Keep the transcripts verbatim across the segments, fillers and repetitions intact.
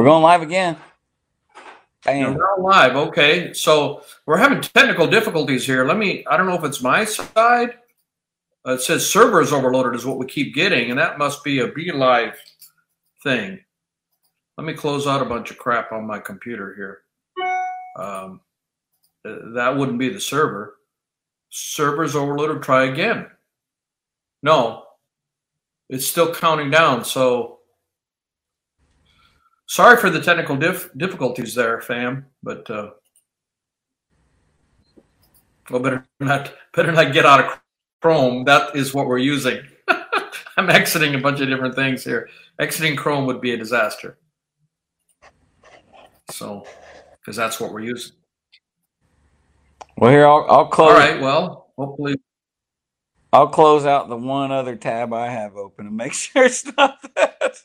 going live again. Bam. We're now live. Okay. So we're having technical difficulties here. Let me, I don't know if it's my side. Uh, it says servers overloaded is what we keep getting, and that must be a BeLive thing. Let me close out a bunch of crap on my computer here. Um, that wouldn't be the server. Servers overloaded. Try again. No, it's still counting down. So sorry for the technical dif difficulties there, fam. But uh, well, better not better not get out of Chrome. That is what we're using. I'm exiting a bunch of different things here. Exiting Chrome would be a disaster. So, because that's what we're using. Well, here I'll, I'll close. All right. Well, hopefully. I'll close out the one other tab I have open and make sure it's not that.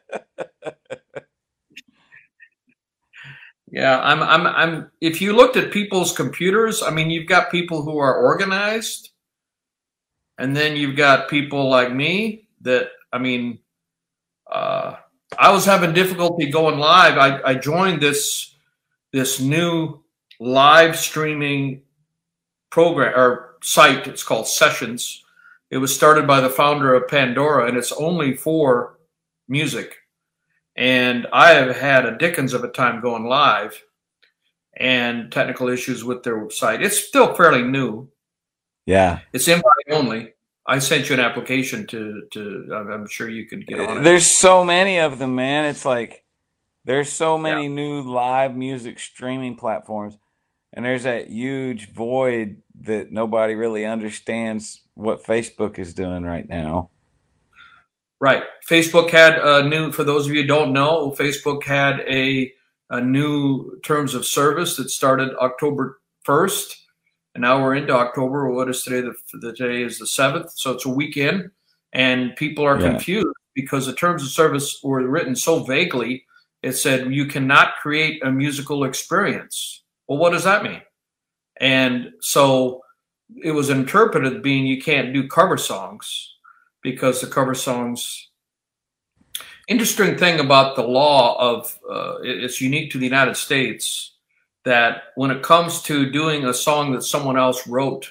Yeah, I'm, I'm, I'm, if you looked at people's computers, I mean, you've got people who are organized, and then you've got people like me that, I mean, uh, I was having difficulty going live. I, I joined this, this new live streaming program or site. It's called Sessions. It was started by the founder of Pandora, and it's only for music. And I have had a dickens of a time going live and technical issues with their site. It's still fairly new. Yeah. It's invite only. I sent you an application to, to I'm sure you could get on it. There's so many of them, man. It's like there's so many yeah. new live music streaming platforms. And there's that huge void that nobody really understands what Facebook is doing right now. Right. Facebook had a new, for those of you who don't know, Facebook had a, a new terms of service that started October first. And now we're into October. What is today? The, the today is the seventh. So it's a weekend. And people are yeah. confused because the terms of service were written so vaguely. It said you cannot create a musical experience. Well, what does that mean? And so it was interpreted being you can't do cover songs because the cover songs. Interesting thing about the law of uh, it's unique to the United States that when it comes to doing a song that someone else wrote,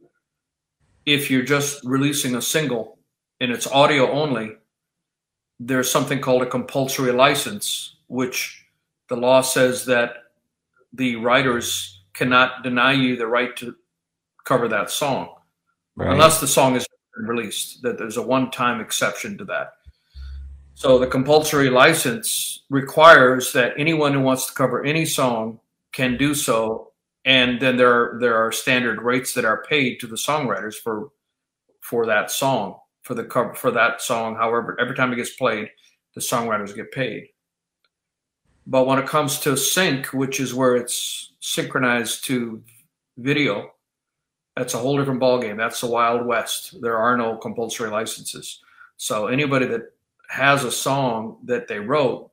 if you're just releasing a single and it's audio only, there's something called a compulsory license, which the law says that the writers cannot deny you the right to cover that song right. unless the song is released, that there's a one-time exception to that. So the compulsory license requires that anyone who wants to cover any song can do so. And then there are, there are standard rates that are paid to the songwriters for, for that song, for the cover, for that song. However, every time it gets played, the songwriters get paid. But when it comes to sync, which is where it's synchronized to video, that's a whole different ballgame. That's the Wild West. There are no compulsory licenses. So anybody that has a song that they wrote,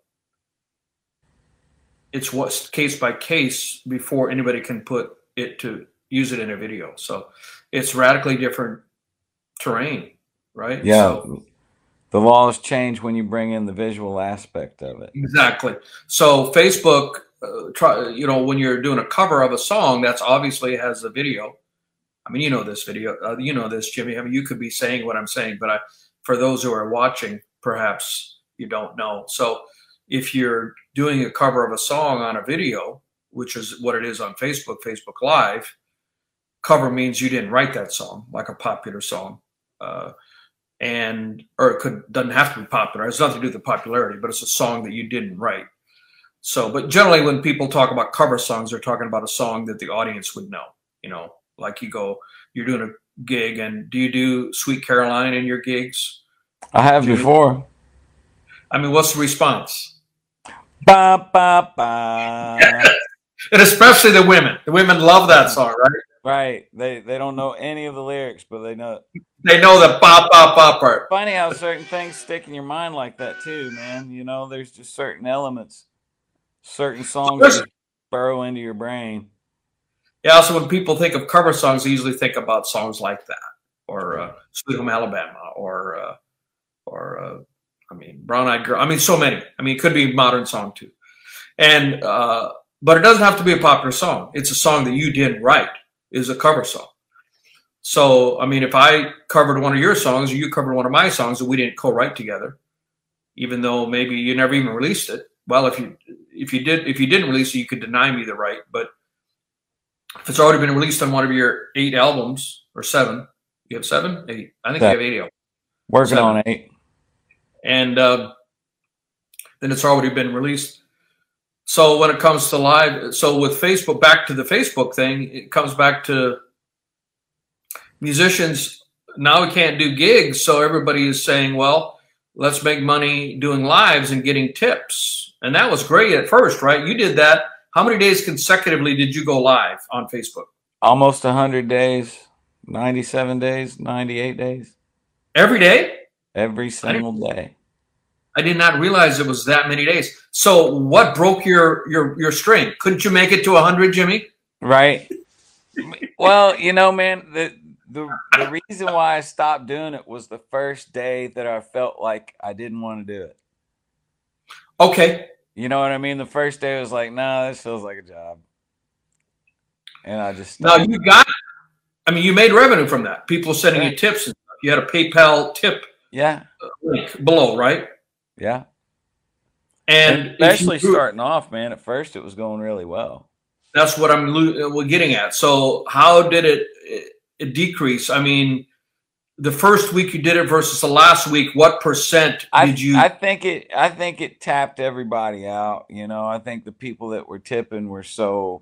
it's what's case by case before anybody can put it to use it in a video. So it's radically different terrain, right? Yeah. So, the laws change when you bring in the visual aspect of it. Exactly. So Facebook, uh, try, you know, when you're doing a cover of a song, that's obviously has a video. I mean, you know this video, uh, you know this, Jimmy. I mean, you could be saying what I'm saying, but I, for those who are watching, perhaps you don't know. So if you're doing a cover of a song on a video, which is what it is on Facebook, Facebook Live, cover means you didn't write that song, like a popular song. Uh, and or it could doesn't have to be popular. It has nothing to do with the popularity, but it's a song that you didn't write. So, but generally when people talk about cover songs, they're talking about a song that the audience would know. You know, like you go, you're doing a gig, and do you do Sweet Caroline in your gigs? I have do before. You, I mean, what's the response? Ba ba ba. And especially the women. The women love that song, right? Right. They they don't know any of the lyrics, but they know. They know the bop bop bop part. Funny how certain things stick in your mind like that too, man. You know, there's just certain elements, certain songs that burrow into your brain. Yeah. So when people think of cover songs, they usually think about songs like that, or uh, "Sweet Home Alabama," or uh, or uh, I mean, "Brown Eyed Girl." I mean, so many. I mean, it could be a modern song too. And uh, but it doesn't have to be a popular song. It's a song that you didn't write. It's a cover song. So I mean, if I covered one of your songs or you covered one of my songs and we didn't co-write together, even though maybe you never even released it, well, if you if you did if you didn't release it, you could deny me the right. But if it's already been released on one of your eight albums or seven, you have seven, eight. I think Seven. you have eight albums. Working Seven. on eight. And uh, then it's already been released. So when it comes to live, so with Facebook, back to the Facebook thing, it comes back to musicians. Now we can't do gigs, so everybody is saying, well, let's make money doing lives and getting tips. And that was great at first, right? You did that. How many days consecutively did you go live on Facebook? Almost one hundred days, ninety-seven days, ninety-eight days. Every day? Every single day. I did not realize it was that many days. So what broke your your your string? Couldn't you make it to one hundred, Jimmy? Right. Well, you know, man, the, the the reason why I stopped doing it was the first day that I felt like I didn't want to do it. Okay. You know what I mean? The first day was like, nah, this feels like a job. And I just Now stopped. you got, I mean, you made revenue from that. People sending Yeah. you tips and stuff. You had a PayPal tip Yeah. link below, right? Yeah. And And if you especially grew- starting off, man, at first it was going really well. that's what I'm lo- we're getting at. So how did it, it, it decrease? I mean, the first week you did it versus the last week, what percent I, did you? I think it I think it tapped everybody out. You know, I think the people that were tipping were so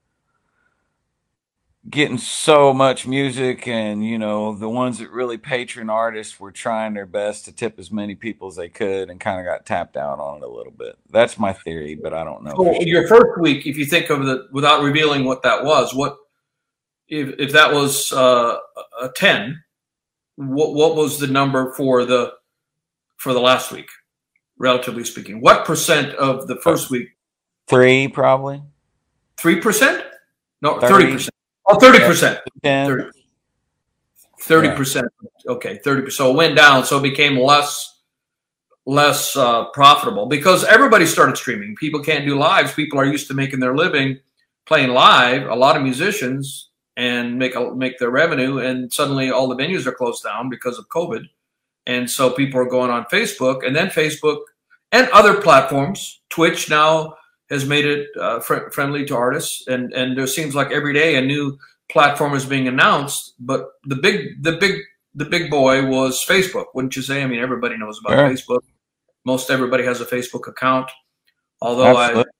getting so much music, and you know, the ones that really patron artists were trying their best to tip as many people as they could and kind of got tapped out on it a little bit. That's my theory, but I don't know. So for sure. your first week, if you think of the, without revealing what that was, what if if that was uh, a ten? What what was the number for the for the last week, relatively speaking? What percent of the first week? Three probably. Three percent? No, thirty. thirty percent. Oh, thirty percent. ten. Thirty percent. Okay, thirty percent. So it went down, so it became less less uh, profitable because everybody started streaming. People can't do lives. People are used to making their living playing live. A lot of musicians. And make a, make their revenue, and suddenly all the venues are closed down because of COVID, and so people are going on Facebook, and then Facebook and other platforms. Twitch now has made it uh, fr- friendly to artists, and and there seems like every day a new platform is being announced. But the big the big the big boy was Facebook, wouldn't you say? I mean, everybody knows about Sure. Facebook. Most everybody has a Facebook account, although Absolutely.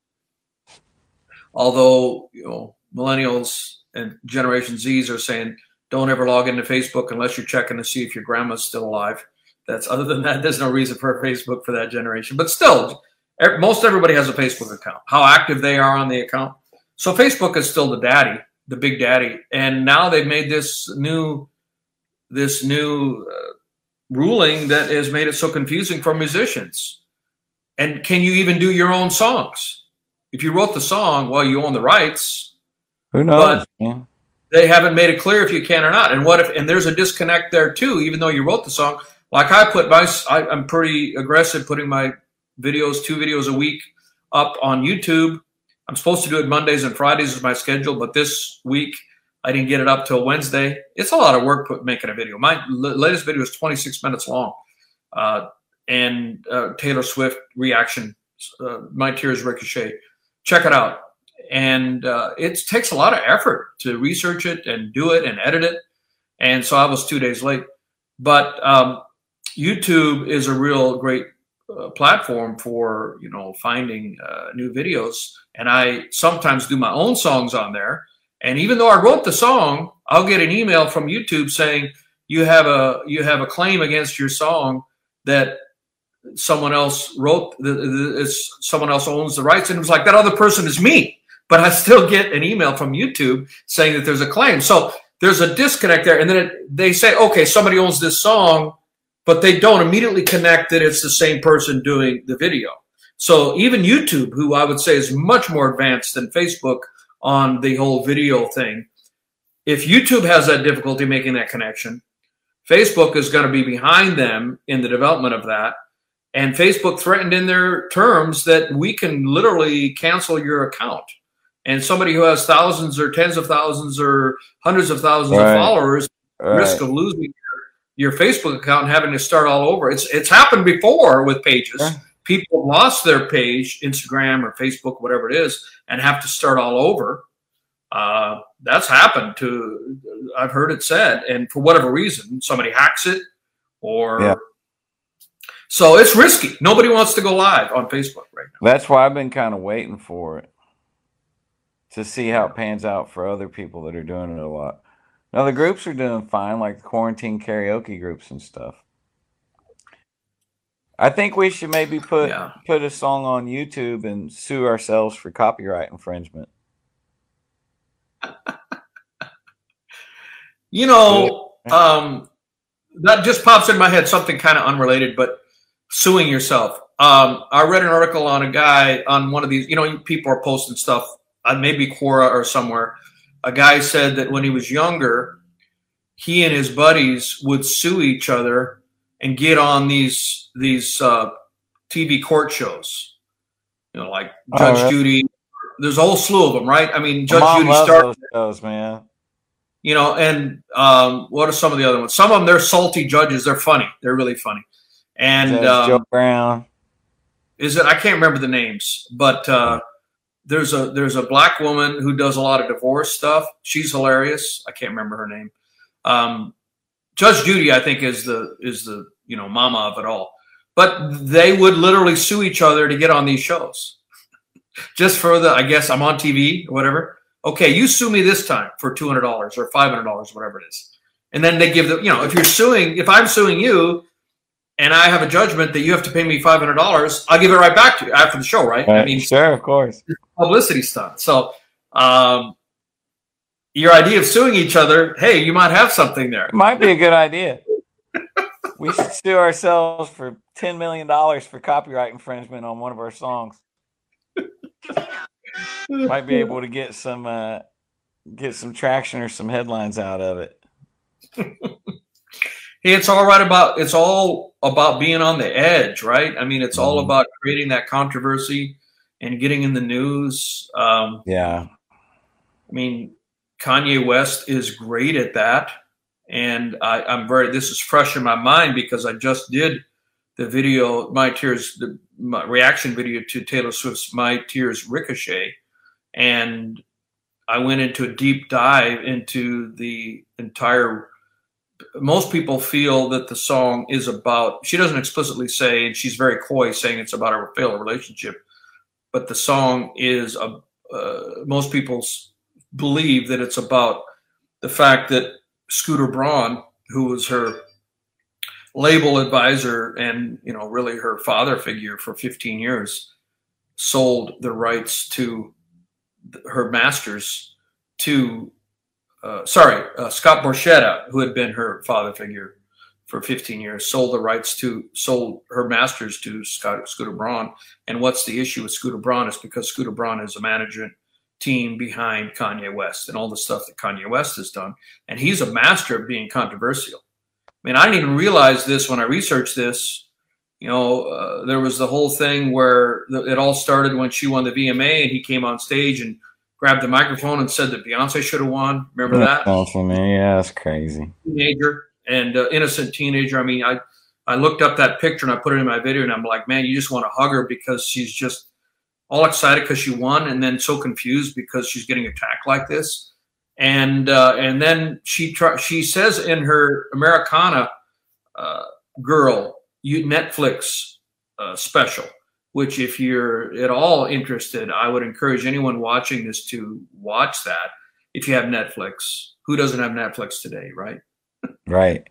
I although you know millennials and Generation Zs are saying, don't ever log into Facebook unless you're checking to see if your grandma's still alive. That's other than that, there's no reason for a Facebook for that generation. But still, er, most everybody has a Facebook account. How active they are on the account. So Facebook is still the daddy, the big daddy. And now they've made this new, this new uh, ruling that has made it so confusing for musicians. And can you even do your own songs? If you wrote the song, well, you own the rights. Who knows? But man? they haven't made it clear if you can or not. And what if, and there's a disconnect there too, even though you wrote the song. Like I put my, I, I'm pretty aggressive putting my videos, two videos a week up on YouTube. I'm supposed to do it Mondays and Fridays is my schedule, but this week I didn't get it up till Wednesday. It's a lot of work put, making a video. My l- latest video is twenty-six minutes long. Uh, and uh, Taylor Swift reaction, uh, My Tears Ricochet. Check it out. And uh, it takes a lot of effort to research it and do it and edit it. And so I was two days late. But um, YouTube is a real great uh, platform for, you know, finding uh, new videos. And I sometimes do my own songs on there. And even though I wrote the song, I'll get an email from YouTube saying you have a you have a claim against your song that someone else wrote. The, the, it's, someone else owns the rights. And it was like, that other person is me. But I still get an email from YouTube saying that there's a claim. So there's a disconnect there. And then it, they say, okay, somebody owns this song, but they don't immediately connect that it's the same person doing the video. So even YouTube, who I would say is much more advanced than Facebook on the whole video thing, if YouTube has that difficulty making that connection, Facebook is going to be behind them in the development of that. And Facebook threatened in their terms that we can literally cancel your account. And somebody who has thousands or tens of thousands or hundreds of thousands Right. of followers, Right. risk of losing your, your Facebook account and having to start all over. It's it's happened before with pages. Yeah. People have lost their page, Instagram or Facebook, whatever it is, and have to start all over. Uh, that's happened to, I've heard it said, and for whatever reason, somebody hacks it or. Yeah. So it's risky. Nobody wants to go live on Facebook right now. That's why I've been kind of waiting for it to see how it pans out for other people that are doing it a lot. Now the groups are doing fine, like the quarantine karaoke groups and stuff. I think we should maybe put Yeah. put a song on YouTube and sue ourselves for copyright infringement. You know, um, that just pops in my head, something kind of unrelated, but suing yourself. Um, I read an article on a guy on one of these, you know, people are posting stuff on maybe Quora or somewhere. A guy said that when he was younger, he and his buddies would sue each other and get on these these uh, T V court shows, you know, like Judge Oh, really? Judy. There's a whole slew of them, right? I mean, My Judge mom Judy loves started, those shows, man. you know, and um, what are some of the other ones? Some of them, they're salty judges. They're funny. They're really funny. And Judge um, Joe Brown. is it? I can't remember the names, but uh, there's a there's a black woman who does a lot of divorce stuff. She's hilarious. I can't remember her name. Um, Judge Judy, I think, is the is the you know mama of it all. But they would literally sue each other to get on these shows, just for the I guess I'm on T V or whatever. Okay, you sue me this time for two hundred dollars or five hundred dollars, whatever it is, and then they give the you know if you're suing if I'm suing you. And I have a judgment that you have to pay me five hundred dollars, I'll give it right back to you after the show, right? Right. I mean, Sure, of course. publicity stunt. So, um, your idea of suing each other, hey, you might have something there. It might be a good idea. We should sue ourselves for ten million dollars for copyright infringement on one of our songs. Might be able to get some uh, get some traction or some headlines out of it. Hey, it's all right about it's all about being on the edge, right? I mean, it's all Mhm. about creating that controversy and getting in the news. Um, Yeah. I mean, Kanye West is great at that. And I, I'm very, this is fresh in my mind because I just did the video, My Tears, the my reaction video to Taylor Swift's My Tears Ricochet. And I went into a deep dive into the entire, most people feel that the song is about, she doesn't explicitly say, and she's very coy saying it's about a failed relationship, but the song is, a, uh, most people believe that it's about the fact that Scooter Braun, who was her label advisor and, you know, really her father figure for fifteen years, sold the rights to her masters to, uh, sorry, uh, Scott Borchetta, who had been her father figure for fifteen years, sold the rights to, sold her masters to Scott, Scooter Braun. And what's the issue with Scooter Braun is because Scooter Braun is a management team behind Kanye West and all the stuff that Kanye West has done. And he's a master of being controversial. I mean, I didn't even realize this when I researched this. You know, uh, there was the whole thing where the, it all started when she won the V M A and he came on stage and grabbed the microphone and said that Beyonce should have won. Remember that? Sounds familiar. Yeah, that's crazy. Teenager and uh, innocent teenager. I mean, I, I looked up that picture and I put it in my video and I'm like, man, you just want to hug her because she's just all excited because she won and then so confused because she's getting attacked like this. And uh, and then she try, she says in her Americana uh, Girl you, Netflix uh, special, which if you're at all interested, I would encourage anyone watching this to watch that. If you have Netflix, who doesn't have Netflix today, right? Right.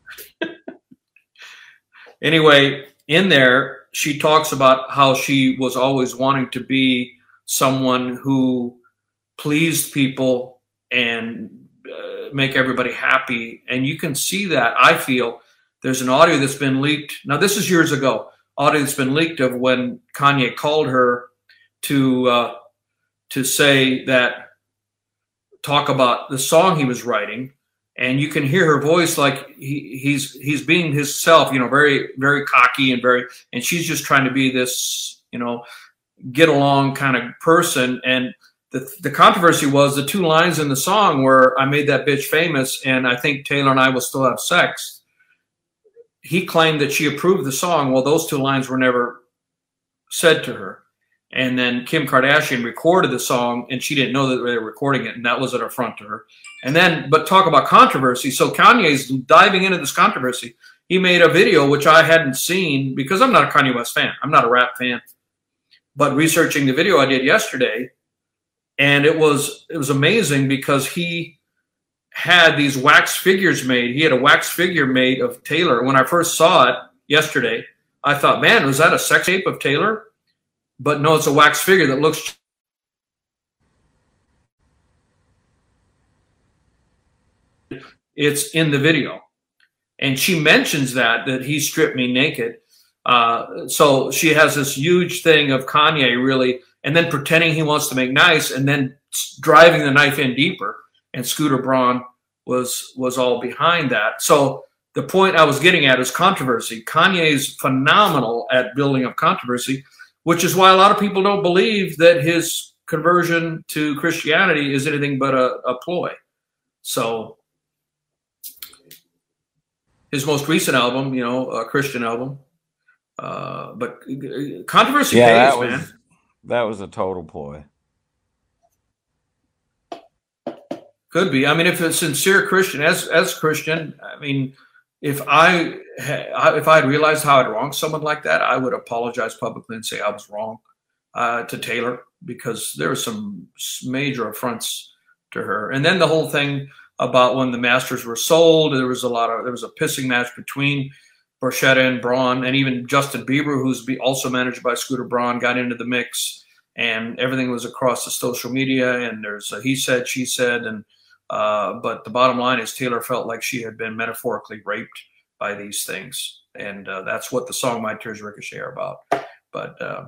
Anyway, in there, she talks about how she was always wanting to be someone who pleased people and uh, make everybody happy. And you can see that, I feel. There's an audio that's been leaked. Now, this is years ago. Audio that's been leaked of when Kanye called her to uh, to say that, talk about the song he was writing. and you can hear her voice like he, he's he's being himself, you know, very very cocky and very, and she's just trying to be this, you know, get along kind of person. And the the controversy was the two lines in the song where I made that bitch famous, and I think Taylor and I will still have sex. He claimed that she approved the song. Well, those two lines were never said to her. And then Kim Kardashian recorded the song, and she didn't know that they were recording it, and that was an affront to her. And then, but talk about controversy. So Kanye's diving into this controversy. He made a video, which I hadn't seen because I'm not a Kanye West fan. I'm not a rap fan. But researching the video I did yesterday, and it was it was amazing because he had these wax figures made. He had a wax figure made of Taylor. When I first saw it yesterday, I thought, man, was that a sex tape of Taylor? But no, it's a wax figure that looks it's in the video. And she mentions that, that he stripped me naked. Uh, so she has this huge thing of Kanye really, and then pretending he wants to make nice and then driving the knife in deeper. And Scooter Braun was, was all behind that. So the point I was getting at is controversy. Kanye's phenomenal at building up controversy, which is why a lot of people don't believe that his conversion to Christianity is anything but a, a ploy. So his most recent album, you know, a Christian album, uh, but controversy yeah, pays, that was, man. That was a total ploy. Could be. I mean, if a sincere Christian, as as Christian, I mean, if I if I had realized how I'd wronged someone like that, I would apologize publicly and say I was wrong uh, to Taylor, because there were some major affronts to her. And then the whole thing about when the masters were sold, there was a lot of there was a pissing match between Borchetta and Braun, and even Justin Bieber, who's also managed by Scooter Braun, got into the mix, and everything was across the social media. And there's a he said, she said, and Uh, but the bottom line is Taylor felt like she had been metaphorically raped by these things. And uh, that's what the song My Tears Ricochet are about. But uh,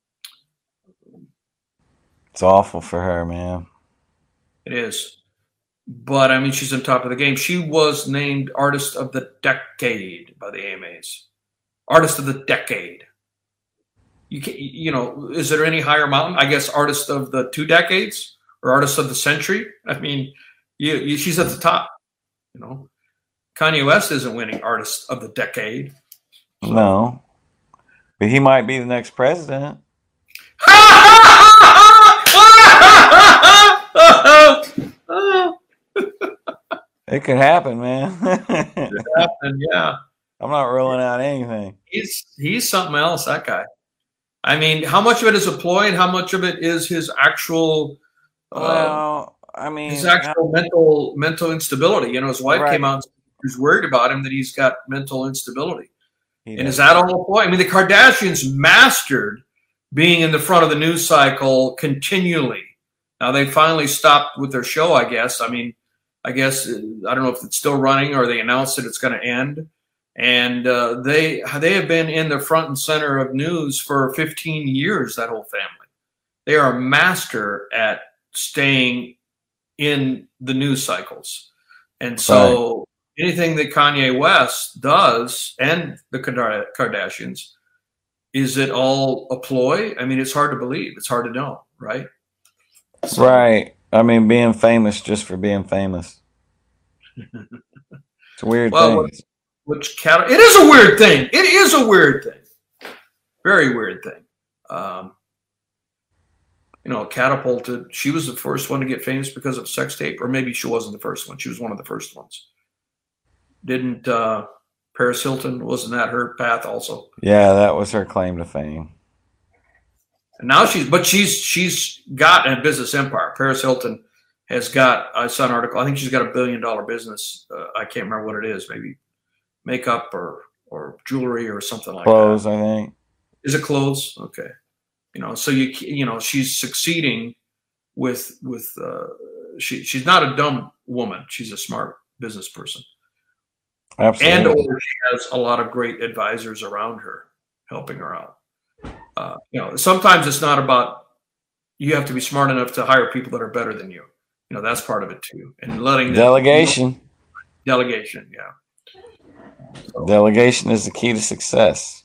it's awful for her, man. It is. But, I mean, she's on top of the game. She was named Artist of the Decade by the A M As. Artist of the Decade. You can, you know, is there any higher mountain? I guess Artist of the Two Decades or Artist of the Century. I mean, You, you, she's at the top, you know. Kanye West isn't winning Artist of the Decade. So. No, but he might be the next president. It could happen, man. It could happen, yeah. I'm not ruling out anything. He's he's something else, that guy. I mean, how much of it is a ploy and how much of it is his actual? Well. Uh, I mean, his actual I, mental mental instability. You know, his wife right. came out and was worried about him that he's got mental instability. He and does. Is that all a ploy? I mean, the Kardashians mastered being in the front of the news cycle continually. Now they finally stopped with their show, I guess. I mean, I guess I don't know if it's still running or they announced that it's going to end. And uh, they they have been in the front and center of news for fifteen years. That whole family, they are a master at staying in the news cycles. And so right. anything that Kanye West does and the Kardashians, is it all a ploy? I mean, it's hard to believe. It's hard to know, right? So, right. I mean, being famous just for being famous. It's a weird well, thing. Which, which cat- it is a weird thing. It is a weird thing. Very weird thing. Um, You know, catapulted. She was the first one to get famous because of sex tape, or maybe she wasn't the first one. She was one of the first ones. Didn't uh, Paris Hilton, wasn't that her path also? Yeah, that was her claim to fame. And now she's, but she's she's got a business empire. Paris Hilton has got. I saw an article. I think she's got a billion dollar business. Uh, I can't remember what it is. Maybe makeup or or jewelry or something like clothes, that. Clothes, I think. Is it clothes? Okay. You know, so you you know she's succeeding with with uh, she she's not a dumb woman. She's a smart business person. Absolutely. And or she has a lot of great advisors around her helping her out. Uh, you know, sometimes it's not about you have to be smart enough to hire people that are better than you. You know, that's part of it too. And letting delegation. Them, Delegation, yeah. So. Delegation is the key to success.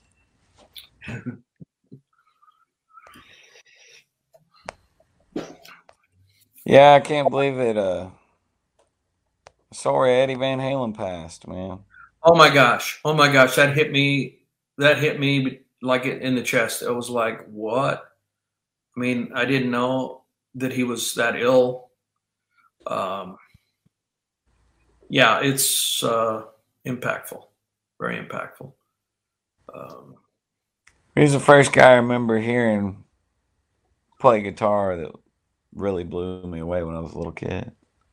Yeah, I can't believe it. Uh, sorry, Eddie Van Halen passed, man. Oh my gosh! Oh my gosh! That hit me. That hit me like in the chest. It was like, what? I mean, I didn't know that he was that ill. Um, yeah, it's uh, impactful, very impactful. Um, He's the first guy I remember hearing play guitar that really blew me away when I was a little kid.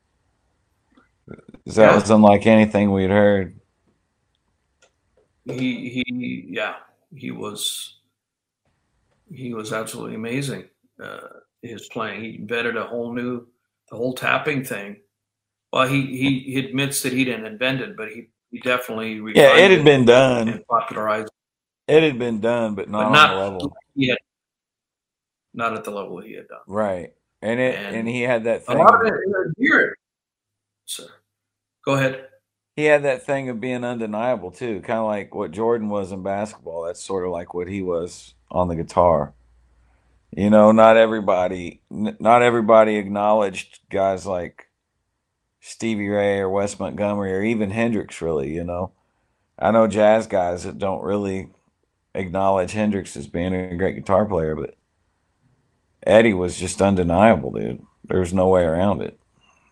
That yeah. was unlike anything we'd heard. He he yeah he was he was absolutely amazing. Uh, his playing, he invented a whole new the whole tapping thing. Well, he he, he admits that he didn't invent it, but he, he definitely yeah it had it been done and popularized. It had been done, but not, but not on the level. Yet, not at the level he had done. Right, and it and, and he had that thing. A lot of it, here, sir. Go ahead. He had that thing of being undeniable too, kind of like what Jordan was in basketball. That's sort of like what he was on the guitar. You know, not everybody, not everybody acknowledged guys like Stevie Ray or Wes Montgomery or even Hendrix. Really, you know, I know jazz guys that don't really acknowledge Hendrix as being a great guitar player, but Eddie was just undeniable, dude. There's no way around it.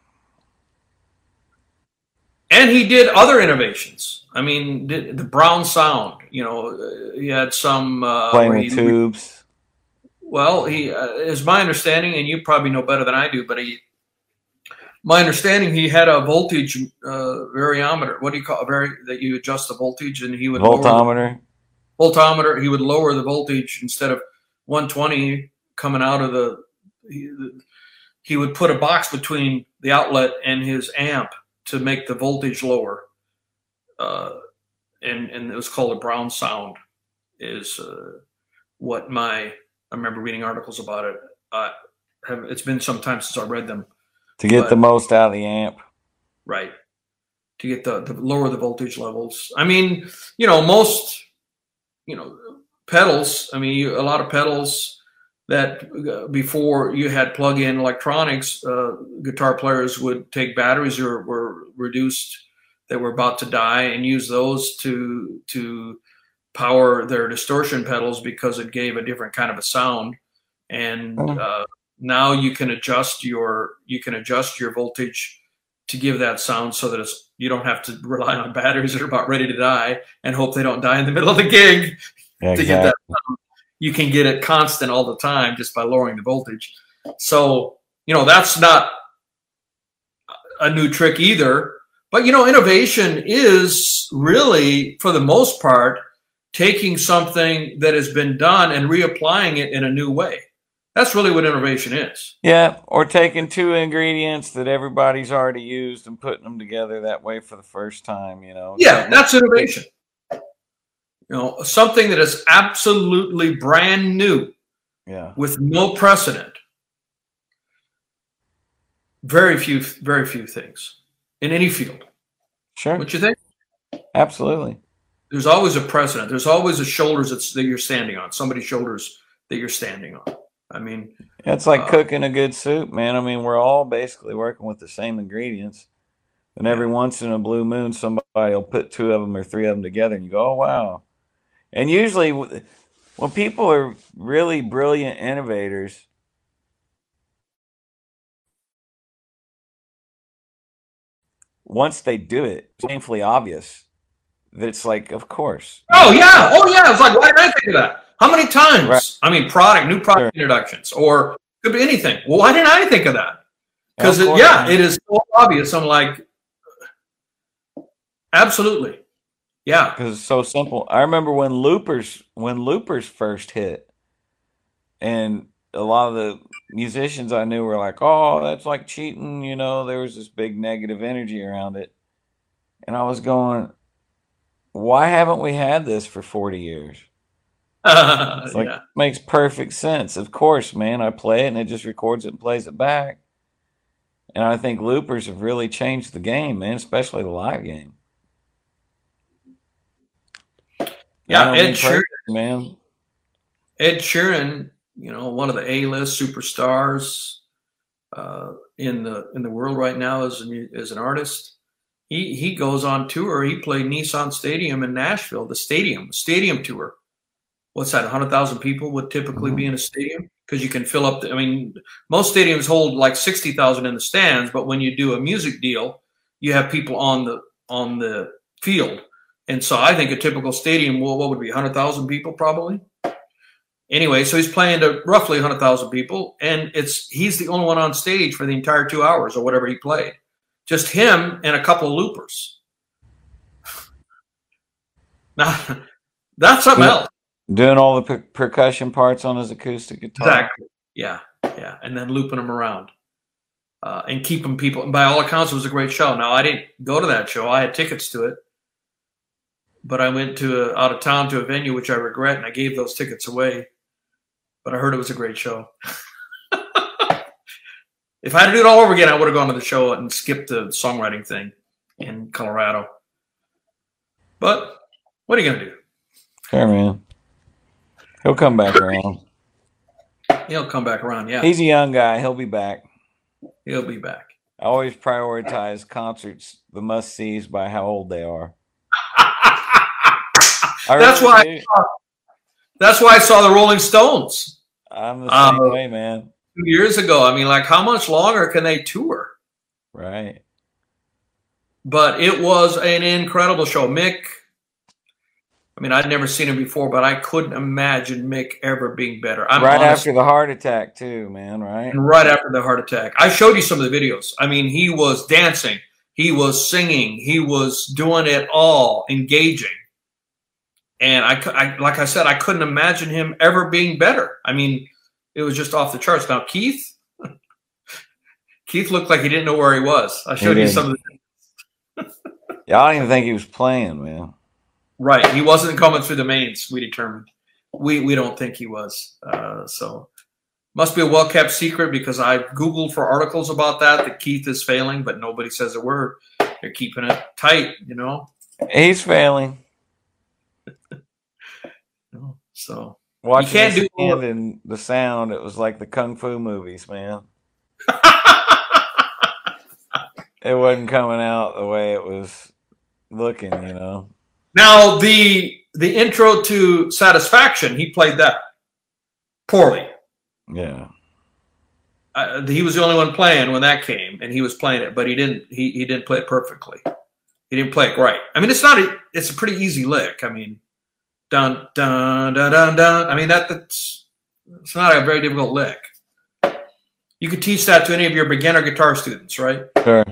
And he did other innovations. I mean, did the Brown sound. You know, he had some uh, playing with he, tubes. Well, he uh, is my understanding, and you probably know better than I do. But he, my understanding, he had a voltage uh, variometer. What do you call it? Very that you adjust the voltage, and he would voltometer. Lower the, voltometer. He would lower the voltage instead of one twenty coming out of the. He, he would put a box between the outlet and his amp to make the voltage lower, uh, and and it was called a Brown sound. Is uh, what my I remember reading articles about it. Uh, have, it's been some time since I read them. To get but, the most out of the amp, right? To get the, the lower the voltage levels. I mean, you know, most you know pedals. I mean, you, a lot of pedals that uh, before you had plug-in electronics, uh, guitar players would take batteries or were reduced that were about to die and use those to to power their distortion pedals because it gave a different kind of a sound. And uh, now you can adjust your you can adjust your voltage to give that sound so that it's you don't have to rely on batteries that are about ready to die and hope they don't die in the middle of the gig yeah, to exactly. get that sound. You can get it constant all the time just by lowering the voltage. So, you know, that's not a new trick either. But, you know, innovation is really, for the most part, taking something that has been done and reapplying it in a new way. That's really what innovation is. Yeah, or taking two ingredients that everybody's already used and putting them together that way for the first time, you know. Yeah, that's innovation. You know, something that is absolutely brand new, yeah, with no precedent. Very few, very few things in any field. Sure. What you think? Absolutely. There's always a precedent. There's always a shoulders that's, that you're standing on. Somebody's shoulders that you're standing on. I mean, it's like uh, cooking a good soup, man. I mean, we're all basically working with the same ingredients. And every yeah. once in a blue moon, somebody will put two of them or three of them together, and you go, "Oh, wow." And usually when people are really brilliant innovators, once they do it, it's painfully obvious that it's like, of course. Oh, yeah. Oh, yeah. It's like, why did I think of that? How many times? Right. I mean, product, new product sure. introductions, or could be anything. Well, why didn't I think of that? Because, yeah, it is so obvious. I'm like, absolutely. Yeah, because it's so simple. I remember when loopers when loopers first hit, and a lot of the musicians I knew were like, "Oh, that's like cheating," you know. There was this big negative energy around it, and I was going, "Why haven't we had this for forty years?" Uh, it's like yeah. It makes perfect sense. Of course, man. I play it, and it just records it and plays it back. And I think loopers have really changed the game, man, especially the live game. Yeah, Ed Sheeran, man. Ed Sheeran, you know, one of the A-list superstars uh, in the in the world right now as an, as an artist. He he goes on tour. He played Nissan Stadium in Nashville, the stadium stadium tour. What's that? one hundred thousand people would typically mm-hmm. be in a stadium because you can fill up. The, I mean, most stadiums hold like sixty thousand in the stands, but when you do a music deal, you have people on the on the field. And so I think a typical stadium, well, what would it be, one hundred thousand people probably? Anyway, so he's playing to roughly one hundred thousand people, and it's he's the only one on stage for the entire two hours or whatever he played. Just him and a couple of loopers. Now, that's something else. Doing all the per- percussion parts on his acoustic guitar. Exactly. Yeah, yeah, and then looping them around uh, and keeping people. And by all accounts, it was a great show. Now, I didn't go to that show. I had tickets to it. But I went to a, out of town to a venue, which I regret, and I gave those tickets away. But I heard it was a great show. If I had to do it all over again, I would have gone to the show and skipped the songwriting thing in Colorado. But what are you going to do? Fair, man. He'll come back around. He'll come back around, yeah. He's a young guy. He'll be back. He'll be back. I always prioritize concerts, the must-sees, by how old they are. That's why. I saw, that's why I saw the Rolling Stones. I'm the same um, way, man. Two years ago. I mean, like, how much longer can they tour? Right. But it was an incredible show. Mick. I mean, I'd never seen him before, but I couldn't imagine Mick ever being better. I'm right honest. after the heart attack, too, man. Right. And right after the heart attack, I showed you some of the videos. I mean, he was dancing, he was singing, he was doing it all, engaging. And I, I, like I said, I couldn't imagine him ever being better. I mean, it was just off the charts. Now, Keith, Keith looked like he didn't know where he was. I showed you some of the. Yeah, I don't even think he was playing, man. Right, he wasn't coming through the mains. We determined. We we don't think he was. Uh, so, must be a well kept secret because I googled for articles about that. That Keith is failing, but nobody says a word. They're keeping it tight, you know. He's failing. So watching you can't do hand and the sound, it was like the kung fu movies, man. It wasn't coming out the way it was looking, you know. Now the the intro to Satisfaction, he played that poorly. Yeah, uh, he was the only one playing when that came, and he was playing it, but he didn't. He he didn't play it perfectly. He didn't play it right. I mean, it's not. A, it's a pretty easy lick. I mean. Dun, dun, dun, dun, dun. I mean, that, that's it's not a very difficult lick. You could teach that to any of your beginner guitar students, right? Sure.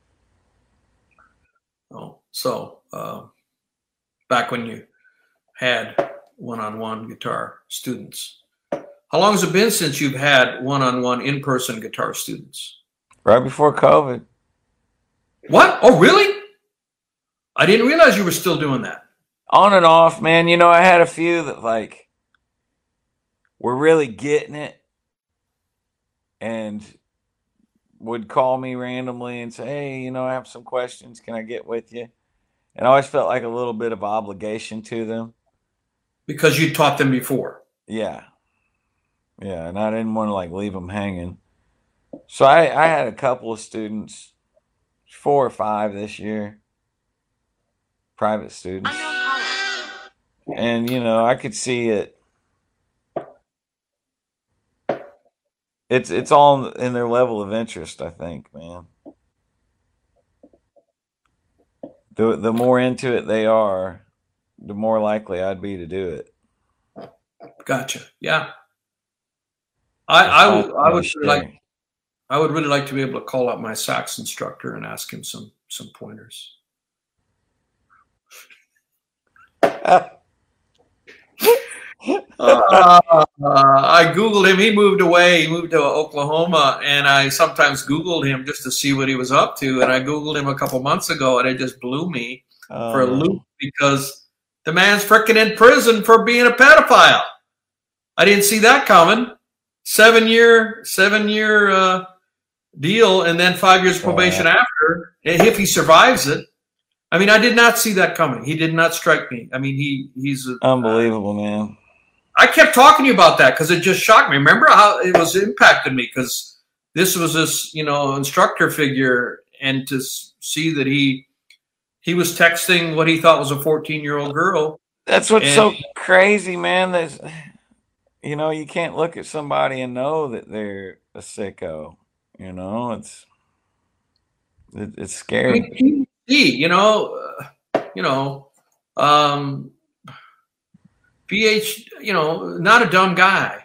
Oh, so uh, back when you had one-on-one guitar students. How long has it been since you've had one-on-one in-person guitar students? Right before COVID. What? Oh, really? I didn't realize you were still doing that. On and off, man. You know, I had a few that, like, were really getting it and would call me randomly and say, hey, you know, I have some questions. Can I get with you? And I always felt like a little bit of obligation to them. Because you taught them before. Yeah. Yeah, and I didn't want to, like, leave them hanging. So I, I had a couple of students, four or five this year, private students. And, you know, I could see it. It's it's all in their level of interest, I think, man. The the more into it they are, the more likely I'd be to do it. Gotcha. Yeah. I I would I would really like I would really like to be able to call up my sax instructor and ask him some some pointers. uh, uh, I Googled him. He moved away. He moved to Oklahoma, and I sometimes Googled him just to see what he was up to. And I Googled him a couple months ago, and it just blew me uh, for a loop because the man's freaking in prison for being a pedophile. I didn't see that coming. Seven year, seven year uh, deal, and then five years probation wow. after, if he survives it. I mean, I did not see that coming. He did not strike me. I mean, he he's a, unbelievable, uh, man. I kept talking to you about that because it just shocked me. Remember how it was impacted me, because this was this, you know, instructor figure, and to see that he he was texting what he thought was a fourteen-year-old girl. That's what's so crazy, man. There's, you know, you can't look at somebody and know that they're a sicko. You know, it's it, it's scary. I mean, you know, uh, you know, um, P H, you know, not a dumb guy.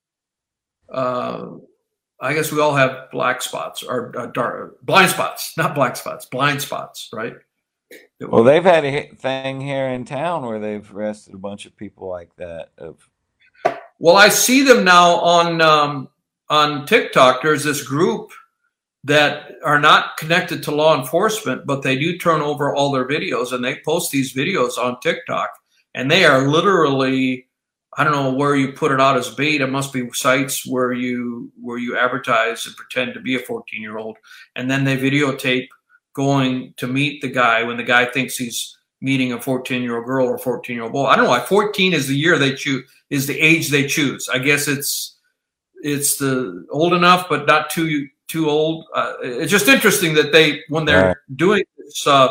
Uh, I guess we all have black spots or uh, dark, blind spots, not black spots, blind spots, right? Well, they've had a thing here in town where they've arrested a bunch of people like that. Of well, I see them now on um, on TikTok. There's this group that are not connected to law enforcement, but they do turn over all their videos, and they post these videos on TikTok, and they are literally, I don't know where you put it out as bait. It must be sites where you where you advertise and pretend to be a fourteen-year-old, and then they videotape going to meet the guy when the guy thinks he's meeting a fourteen-year-old girl or fourteen-year-old boy. I don't know why fourteen is the year they choose, is the age they choose. I guess it's it's the old enough, but not too too old. Uh, it's just interesting that they, when they're right. doing this, uh,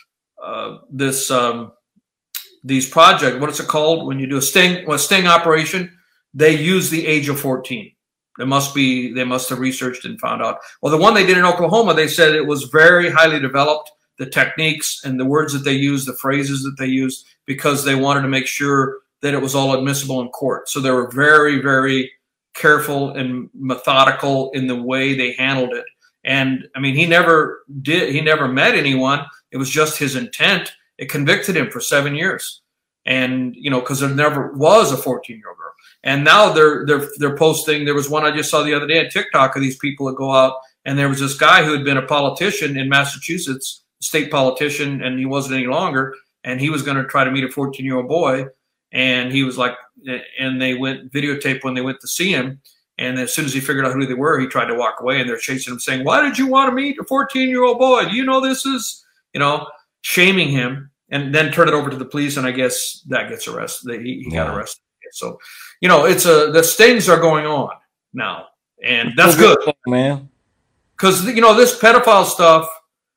uh, this um, these projects, what is it called when you do a sting, a sting operation? They use the age of fourteen. There must be, they must have researched and found out. Well, the one they did in Oklahoma, they said it was very highly developed, the techniques and the words that they used, the phrases that they used, because they wanted to make sure that it was all admissible in court. So they were very, very careful and methodical in the way they handled it. And I mean, he never did, he never met anyone. It was just his intent. It convicted him for seven years. And, you know, because there never was a fourteen-year-old girl. And now they're they're they're posting. There was one I just saw the other day on TikTok of these people that go out, and there was this guy who had been a politician in Massachusetts, state politician, and he wasn't any longer. And he was going to try to meet a fourteen-year-old boy, and he was like, and they went videotape when they went to see him. And as soon as he figured out who they were, he tried to walk away, and they're chasing him, saying, "Why did you want to meet a fourteen-year-old boy? Do you know this is," you know, shaming him, and then turn it over to the police, and I guess that gets arrested. He, he yeah. got arrested. So, you know, it's a the stings are going on now, and that's good, man. Because you know this pedophile stuff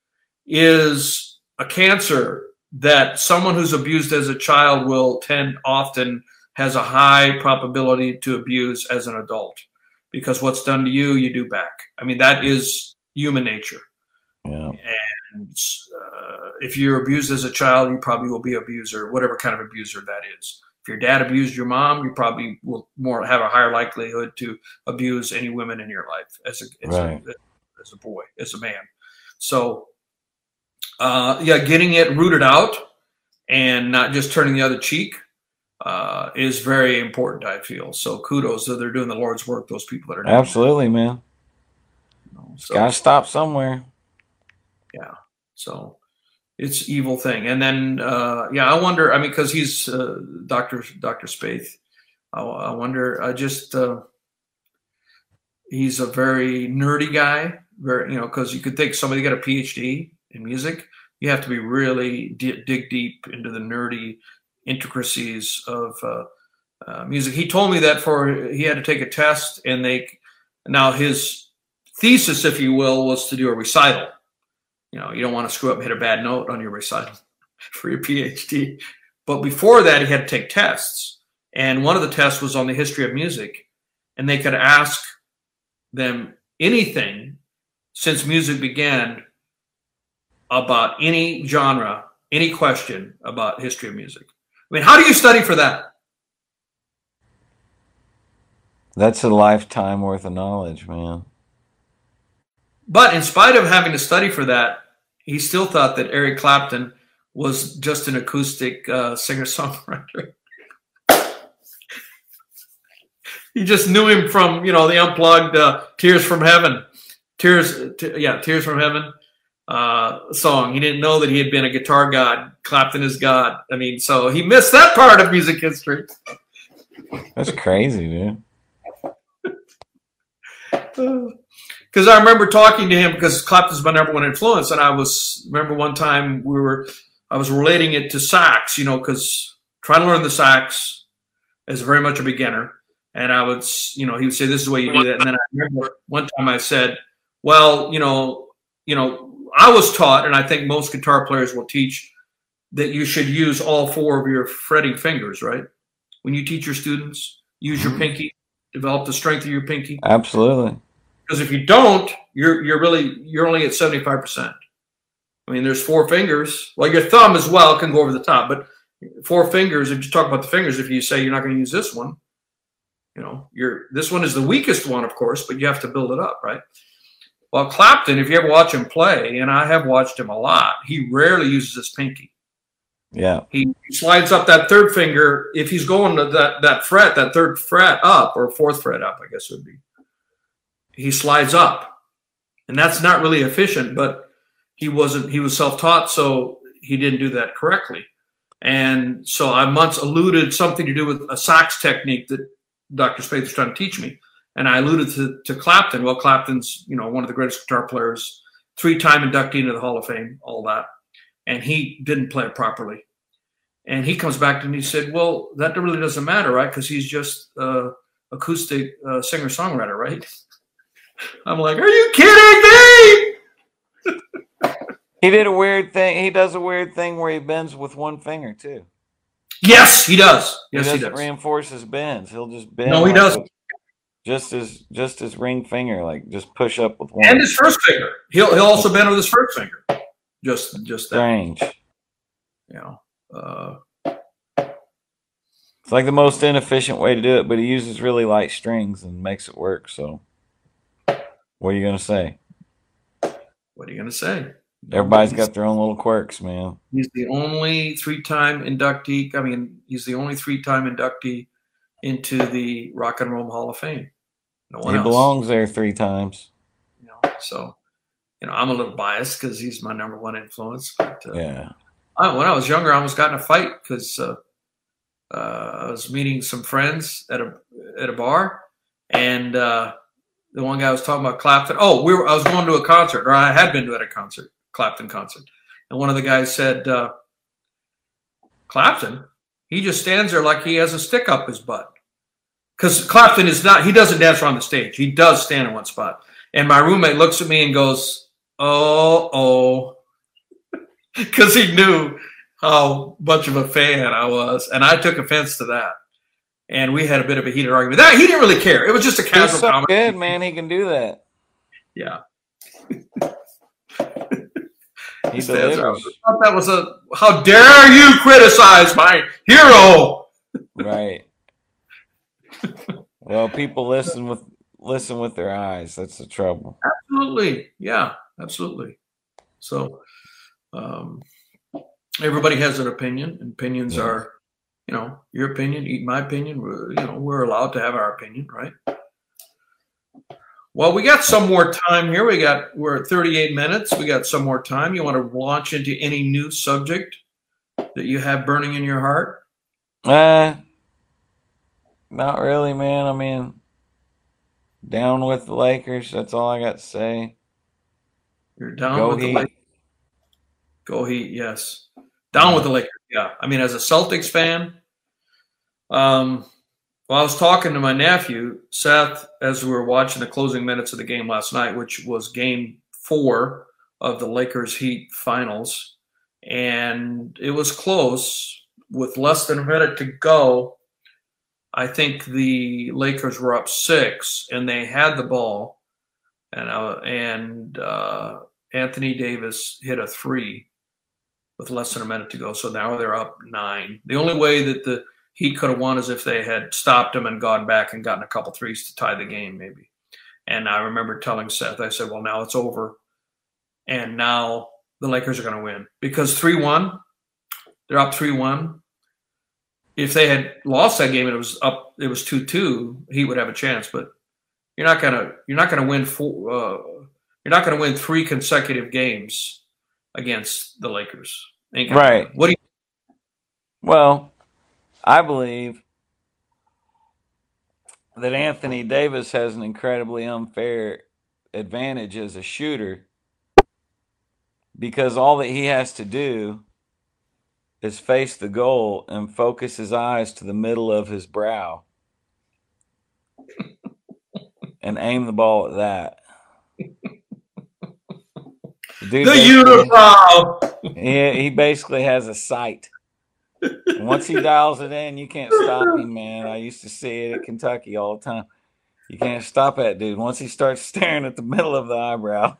is a cancer that someone who's abused as a child will tend often has a high probability to abuse as an adult, because what's done to you, you do back. I mean, that is human nature. Yeah. And uh, if you're abused as a child, you probably will be an abuser, whatever kind of abuser that is. If your dad abused your mom, you probably will more have a higher likelihood to abuse any women in your life as a as, right. a, as a boy, as a man. So, uh, yeah, getting it rooted out and not just turning the other cheek uh, is very important, I feel. So kudos that they're doing the Lord's work, those people that are doing absolutely, that. man. You know, so, gotta stop somewhere. Yeah. So. It's evil thing. And then, uh, yeah, I wonder, I mean, because he's uh, Doctor Doctor Spaeth. I, I wonder, I just, uh, he's a very nerdy guy, very, you know, because you could think somebody got a P H D in music. You have to be really d- dig deep into the nerdy intricacies of uh, uh, music. He told me that for, he had to take a test, and they, now his thesis, if you will, was to do a recital. You know, you don't want to screw up and hit a bad note on your recital for your P H D. But before that, he had to take tests. And one of the tests was on the history of music. And they could ask them anything since music began about any genre, any question about history of music. I mean, how do you study for that? That's a lifetime worth of knowledge, man. But in spite of having to study for that, he still thought that Eric Clapton was just an acoustic uh, singer-songwriter. He just knew him from, you know, the Unplugged uh, Tears from Heaven. Tears, t- yeah, Tears from Heaven uh, song. He didn't know that he had been a guitar god. Clapton is God. I mean, so he missed that part of music history. That's crazy, dude. Uh, because I remember talking to him because Clapton's my number one influence, and I was remember one time we were I was relating it to sax, you know, because trying to learn the sax as very much a beginner, and I would, you know, he would say this is the way you do that, and then I remember one time I said, well, you know, you know, I was taught, and I think most guitar players will teach that you should use all four of your fretting fingers, right? When you teach your students, use your pinky, develop the strength of your pinky. Absolutely. Because if you don't, you're you're really you're only at seventy-five percent. I mean, there's four fingers. Well, your thumb as well can go over the top, but four fingers. If you talk about the fingers, if you say you're not going to use this one, you know, you're this one is the weakest one, of course, but you have to build it up, right? Well, Clapton, if you ever watch him play, and I have watched him a lot, he rarely uses his pinky. Yeah. He slides up that third finger. If he's going to that, that fret, that third fret up, or fourth fret up, I guess it would be, he slides up. And that's not really efficient, but he wasn't, he was self-taught, so he didn't do that correctly. And so I once alluded something to do with a sax technique that Doctor Spaeth was trying to teach me. And I alluded to, to Clapton. Well, Clapton's, you know, one of the greatest guitar players, three-time inductee into the Hall of Fame, all that. And he didn't play it properly. And he comes back and he said, well, that really doesn't matter, right? Because he's just uh, acoustic uh, singer-songwriter, right? I'm like, are you kidding me? He did a weird thing. He does a weird thing where he bends with one finger, too. Yes, he does. Yes, he, he doesn't does. reinforce his bends. He'll just bend. No, he like doesn't. Just his, just his ring finger, like just push up with one. And his first finger. He'll he'll also bend with his first finger. Just just that. Strange. You know. Uh, it's like the most inefficient way to do it, but he uses really light strings and makes it work. So, what are you gonna say? What are you gonna say? Everybody's got their own little quirks, man. He's the only three-time inductee. I mean, he's the only three-time inductee into the Rock and Roll Hall of Fame. No one he else. belongs there three times. You know, so, you know, I'm a little biased because he's my number one influence. But, uh, yeah. I, when I was younger, I almost got in a fight because uh, uh, I was meeting some friends at a at a bar, and uh, the one guy was talking about Clapton. Oh, we were. I was going to a concert, or I had been to a concert, Clapton concert, and one of the guys said, uh, "Clapton, he just stands there like he has a stick up his butt." Because Clapton is not, he doesn't dance around the stage. He does stand in one spot. And my roommate looks at me and goes, oh, oh. Because he knew how much of a fan I was. And I took offense to that. And we had a bit of a heated argument. That He didn't really care. It was just a casual He's so comment. good, man. He can do that. Yeah. He delivers. I thought that was a, how dare you criticize my hero? Right. Well, people listen with listen with their eyes. That's the trouble. Absolutely, yeah, absolutely. So, um, everybody has an opinion. And opinions yeah. are, you know, your opinion, my opinion. We're, you know, we're allowed to have our opinion, right? Well, we got some more time here. We got we're at thirty-eight minutes. We got some more time. You want to launch into any new subject that you have burning in your heart? Uh. Not really, man. I mean, down with the Lakers. That's all I got to say. You're down Go with Heat. the Lakers. Go Heat, yes. Down with the Lakers, yeah. I mean, as a Celtics fan, um, well, I was talking to my nephew, Seth, as we were watching the closing minutes of the game last night, which was game four of the Lakers Heat finals. And it was close with less than a minute to go. I think the Lakers were up six, and they had the ball, and uh, and uh, Anthony Davis hit a three with less than a minute to go. So now they're up nine. The only way that the Heat could have won is if they had stopped him and gone back and gotten a couple threes to tie the game, maybe. And I remember telling Seth, I said, well, now it's over, and now the Lakers are going to win because three one, they're up three one. If they had lost that game and it was up, it was two two, he would have a chance. But you're not gonna, you're not gonna win four. Uh, you're not gonna win three consecutive games against the Lakers. Ain't gonna Right. happen. What do you? Well, I believe that Anthony Davis has an incredibly unfair advantage as a shooter because all that he has to do is face the goal and focus his eyes to the middle of his brow and aim the ball at that. The, dude the unibrow. He, he basically has a sight. And once he dials it in, you can't stop him, man. I used to see it at Kentucky all the time. You can't stop that dude. Once he starts staring at the middle of the eyebrow,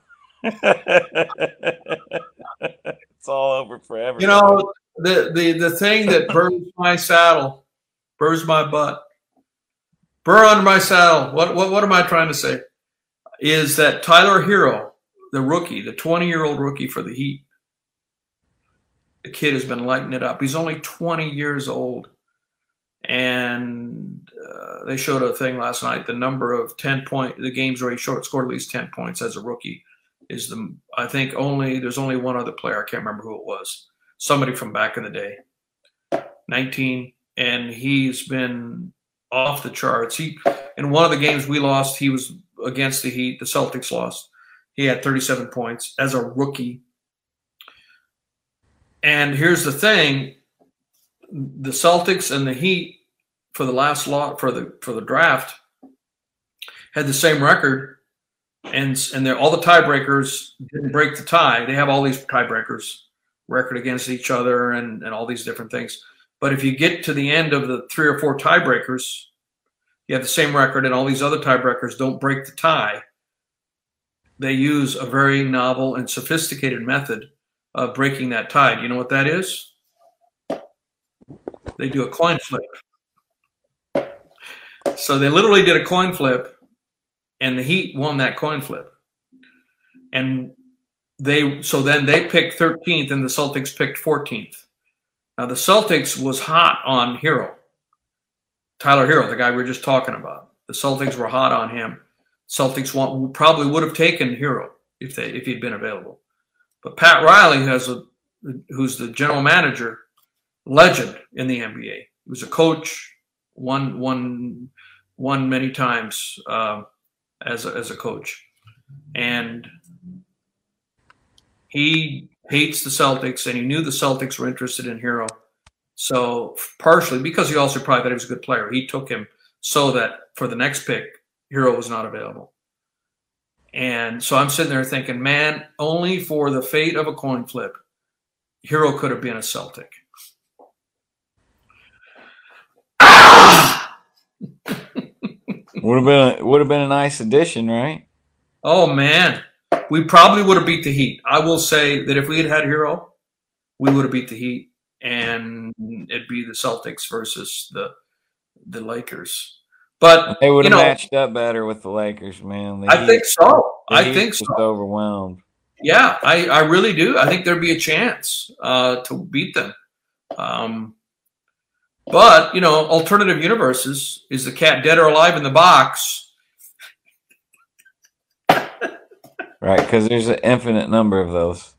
it's all over forever. You know, the, the, the thing that burns my saddle, burns my butt, burr under my saddle, what, what, what am I trying to say? Is that Tyler Hero, the rookie, the twenty-year-old rookie for the Heat, the kid has been lighting it up. He's only twenty years old. And uh, they showed a thing last night. The number of ten point, the games where he short scored at least ten points as a rookie is the, I think only, there's only one other player. I can't remember who it was. Somebody from back in the day, nineteen. And he's been off the charts. He, in one of the games we lost, he was against the Heat. The Celtics lost. He had thirty-seven points as a rookie. And here's the thing. The Celtics and the Heat for the last lot for the for the draft had the same record, and and they're all the tiebreakers didn't break the tie. They have all these tiebreakers, record against each other, and and all these different things. But if you get to the end of the three or four tiebreakers, you have the same record, and all these other tiebreakers don't break the tie. They use a very novel and sophisticated method of breaking that tie. Do you know what that is? They do a coin flip. So they literally did a coin flip, and the Heat won that coin flip. And they so then they picked thirteenth, and the Celtics picked fourteenth. Now the Celtics was hot on Hero, Tyler Hero, the guy we were just talking about. The Celtics were hot on him. Celtics want, probably would have taken Hero if they if he'd been available. But Pat Riley has a who's the general manager, legend in the N B A. He was a coach, won won won many times uh, as a, as a coach, and he hates the Celtics, and he knew the Celtics were interested in Hero. So partially because he also probably thought he was a good player, he took him so that for the next pick, Hero was not available. And so I'm sitting there thinking, man, only for the fate of a coin flip, Hero could have been a Celtic. Would have been would have been a nice addition, right? Oh man, we probably would have beat the Heat. I will say that if we had had Hero, we would have beat the Heat, and it'd be the Celtics versus the the Lakers. But they would have you know, matched up better with the Lakers, man. The I Heat, think so. I Heat think so. Just overwhelmed. Yeah, I, I really do. I think there'd be a chance uh, to beat them. Um, but, you know, alternative universes, is the cat dead or alive in the box? Right, because there's an infinite number of those.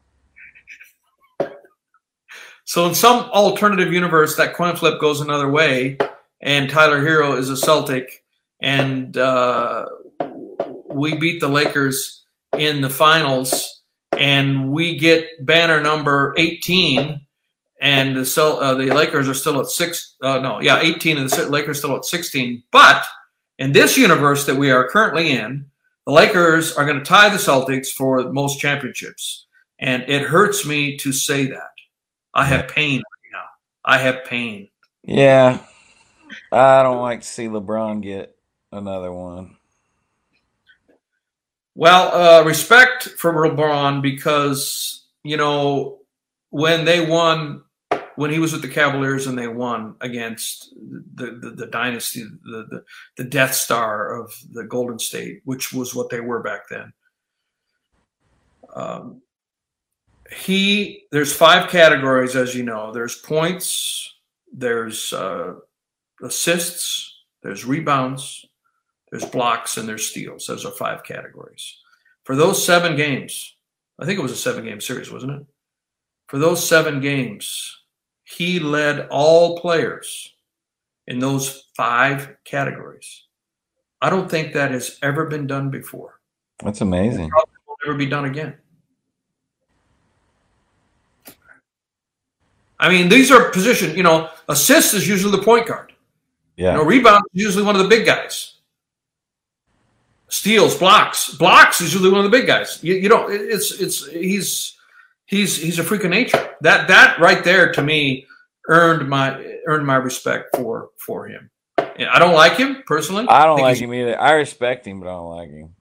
So in some alternative universe, that coin flip goes another way, and Tyler Hero is a Celtic, and uh, we beat the Lakers in the finals, and we get banner number eighteen, and the uh, the Lakers are still at six. Uh, no, yeah, eighteen, and the Lakers still at sixteen. But in this universe that we are currently in, the Lakers are going to tie the Celtics for most championships, and it hurts me to say that. I have pain right now. I have pain. Yeah, I don't like to see LeBron get another one. Well, uh, respect for LeBron, because, you know, when they won, when he was with the Cavaliers and they won against the, the, the dynasty, the, the, the Death Star of the Golden State, which was what they were back then. Um, he, there's five categories, as you know. There's points, there's uh, assists, there's rebounds, there's blocks, and there's steals. Those are five categories. For those seven games, I think it was a seven-game series, wasn't it? For those seven games, he led all players in those five categories. I don't think that has ever been done before. That's amazing. It probably will never be done again. I mean, these are positions, you know, assist is usually the point guard. Yeah. You know, rebound is usually one of the big guys. Steals, blocks. Blocks is usually one of the big guys. You, you don't, it's, it's, he's, he's, he's a freak of nature. That, that right there to me earned my, earned my respect for, for him. I don't like him personally. I don't I like him either. I respect him, but I don't like him.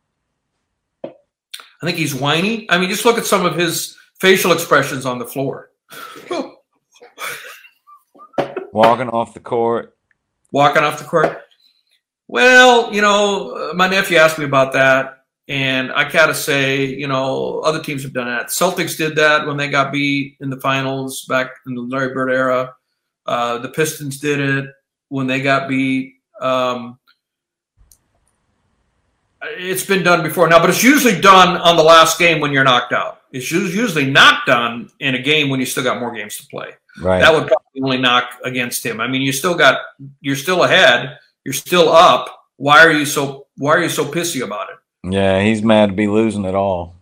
I think he's whiny. I mean, just look at some of his facial expressions on the floor. Walking off the court. Walking off the court. Well, you know, my nephew asked me about that, and I gotta say, you know, other teams have done that. Celtics did that when they got beat in the finals back in the Larry Bird era. Uh, the Pistons did it when they got beat. Um, it's been done before now, but it's usually done on the last game when you're knocked out. It's usually not done in a game when you still got more games to play. Right. That would probably only knock against him. I mean, you still got, you're still ahead, you're still up. Why are you so, why are you so pissy about it? Yeah, he's mad to be losing it all.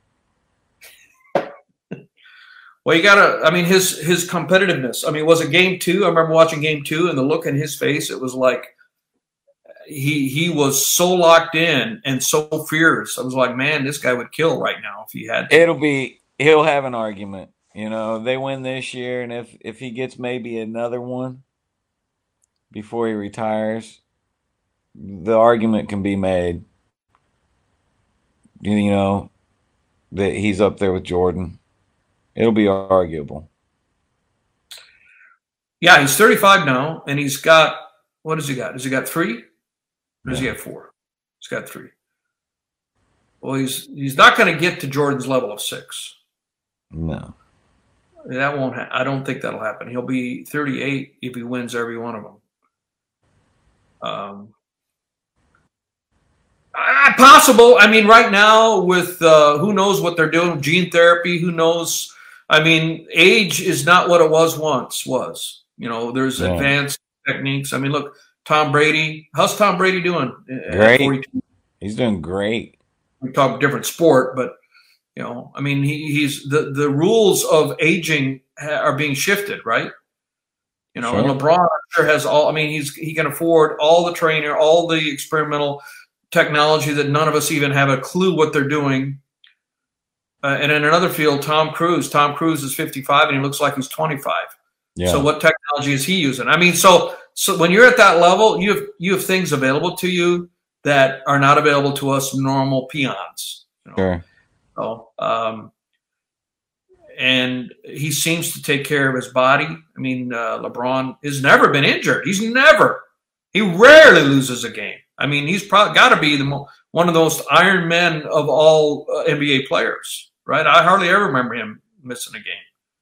Well, you gotta, I mean, his, his competitiveness. I mean, was it game two? I remember watching game two and the look in his face, it was like, he, he was so locked in and so fierce. I was like, man, this guy would kill right now if he had to. It'll be, he'll have an argument. You know, they win this year, and if, if he gets maybe another one before he retires, the argument can be made, you know, that he's up there with Jordan. It'll be arguable. Yeah, he's thirty-five now, and he's got, what has he got? Has he got three? Or does Yeah. he have four? He's got three. Well, he's he's not going to get to Jordan's level of six. No. That won't. Ha- I don't think that'll happen. He'll be thirty-eight if he wins every one of them. Um, ah, possible. I mean, right now with uh, who knows what they're doing, gene therapy. Who knows? I mean, age is not what it was once. Was, you know? There's Yeah. advanced techniques. I mean, look, Tom Brady. How's Tom Brady doing? at Great. forty-two? He's doing great. We talk different sport, but you know, I mean, he, he's the, the rules of aging ha- are being shifted, right? You know, Sure. and LeBron sure has all. I mean, he's he can afford all the trainer, all the experimental technology that none of us even have a clue what they're doing. Uh, and in another field, Tom Cruise. Tom Cruise is fifty-five, and he looks like he's twenty-five. Yeah. So, what technology is he using? I mean, so so when you're at that level, you have you have things available to you that are not available to us normal peons. You know? Sure. So, um, and he seems to take care of his body. I mean, uh, LeBron has never been injured. He's never, he rarely loses a game. I mean, he's probably got to be the mo- one of the most Iron Men of all uh, N B A players, right? I hardly ever remember him missing a game.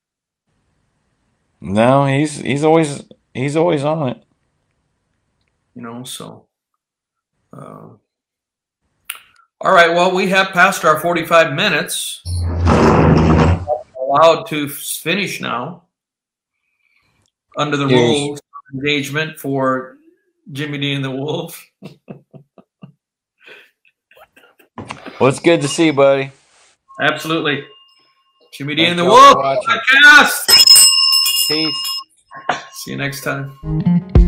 No, he's he's always he's always on it. You know, so. Uh, all right. Well, we have passed our forty-five minutes. Allowed to finish now under the Yes. rules of engagement for Jimmy D and the Wolves. Well, it's good to see you, buddy. Absolutely. Jimmy D and the Thanks, y'all, Wolves for watching. podcast. Peace. See you next time.